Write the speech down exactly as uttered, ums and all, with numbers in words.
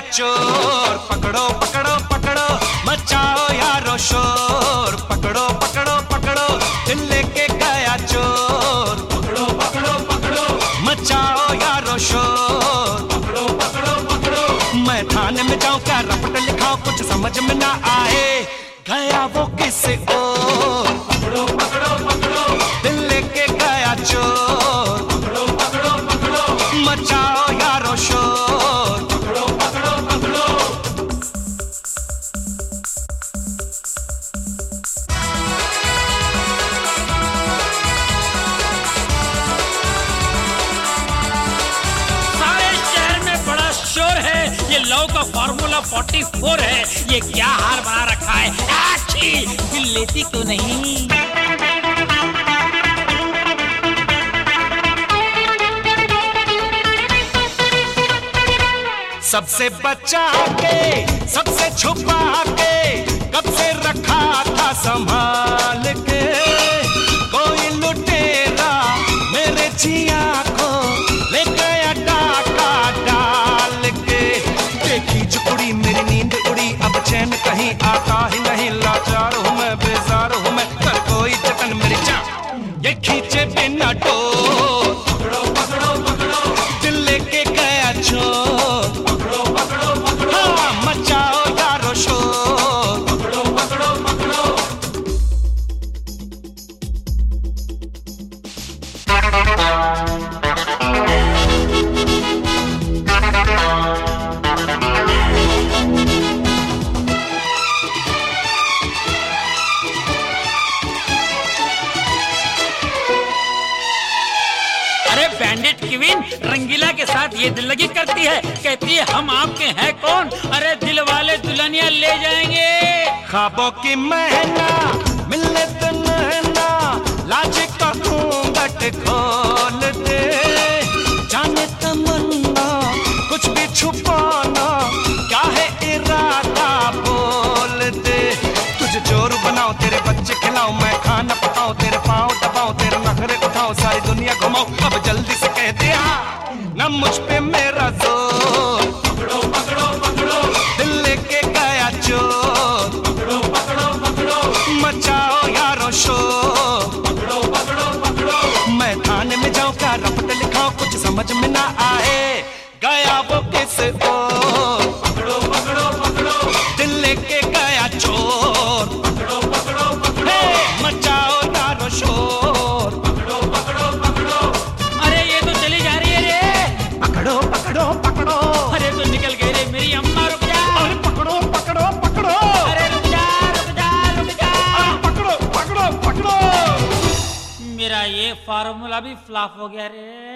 चोर, पकड़ो पकड़ो पकड़ो मचाओ यारो शोर, पकड़ो पकड़ो पकड़ो दिल लेके गया चोर, पकड़ो पकड़ो पकड़ो मचाओ यारो शोर, पकड़ो पकड़ो पकड़ो। मैं थाने में जाऊं क्या रपट लिखाऊं कुछ समझ में ना आए, गया वो किस ओर, पकड़ो पकड़ो पकड़ो दिल लेके गया चोर, पकड़ो पकड़ो पकड़ो मचाओ यारो शोर, पकड़ो पकड़ो पकड़ो। सारे शहर में बड़ा शोर है, ये लव का फॉर्मूला फोर्टी फोर है, ये क्या हार बना रखा है, आछी दिल लेती क्यों नहीं। सबसे बचा के सबसे छुपा के कब से रखा था संभाल के, कोई लुटेरा मेरे जिया को ले गया डाका डाल के, देखी जुड़ी मेरी नींद उड़ी अब चैन कहीं आता ही नहीं, लाचार हूँ मैं बेजार हूँ मैं कर कोई जतन मेरी जान ये खींचे बिना डोर, पकड़ो पकड़ो पकड़ो दिल लेके गया चोर, पकड़ो पकड़ो पकड़ो हाँ, मचाओ यारो शोर, पकड़ो पकड़ो पकड़ो। अरे बैंडिट क्वीन रंगीला के साथ ये दिल लगी करती है, कहती है हम आपके हैं कौन, अरे दिल वाले दुल्हनिया ले जाएंगे। ख्वाबों की महना मिलने तो नैना लाज का घूंघट खोल दे, जाने तमन्ना कुछ भी छुपाना क्या है इरादा बोल दे, तुझे जोर बनाओ तेरे बच्चे खिलाओ मैं खाना पकाऊं तेरे पाँव दबाऊं तेरे नखरे उठाओ सारी दुनिया घुमाओ, अब जल्दी से कह दे हाँ न मुझ पे मेरा जोर, पकड़ो पकड़ो पकड़ो दिल लेके गया चोर, पकड़ो पकड़ो पकड़ो मचाओ यारो शोर, पकड़ो पकड़ो पकड़ो। मैं थाने में जाऊं क्या रपट लिखाऊं कुछ समझ में ना आए, गया वो किस ओर, पकड़ो पकड़ो पकड़ो दिल लेके गया चोर, पकड़ो पकड़ो पकड़ो हे मचाओ यारो शोर, पकड़ो पकड़ो पकड़ो। अरे ये तो चली जा रही है रे, पकड़ो पकड़ो पकड़ो, अरे तो निकल गई रे मेरी अम्मा, रुक जा, अरे पकड़ो पकड़ो पकड़ो, अरे रुक जा रुक जा रुक जा, अरे पकड़ो पकड़ो पकड़ो। मेरा ये फार्मूला भी फ्लॉप हो गया रे।